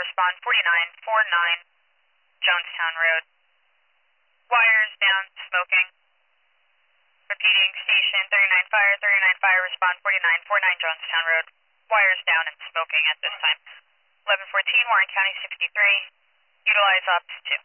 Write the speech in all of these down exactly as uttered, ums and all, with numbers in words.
respond forty-nine forty-nine Jonestown Road. Wires down, smoking. Repeating, station thirty-nine fire, thirty-nine fire, respond forty-nine forty-nine Jonestown Road. Wires down and smoking at this time. eleven fourteen, Warren County sixty-three. Utilize ops two.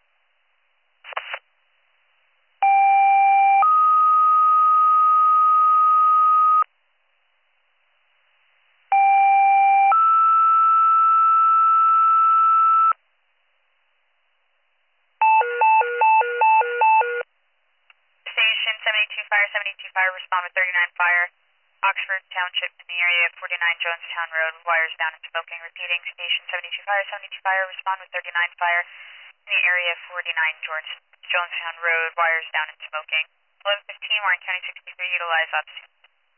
Station seventy-two fire, seventy-two fire, respond with thirty-nine fire. Oxford Township in the area of forty-nine Jonestown Road, wires down and smoking. Repeating, station seventy-two fire, seventy-two fire, respond with thirty-nine fire in the area of forty-nine George, Jonestown Road, wires down and smoking. eleven fifteen, Warren County sixty-three, utilize ops two.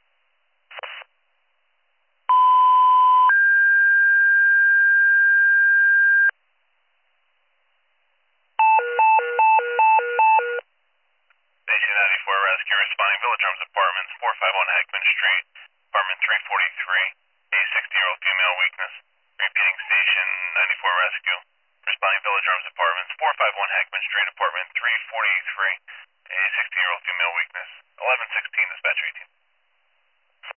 Station ninety-four Rescue responding Village Arms Apartments, four fifty-one Heckman Street, apartment three forty-three, a sixty-year-old female weakness. Repeating, station ninety-four Rescue.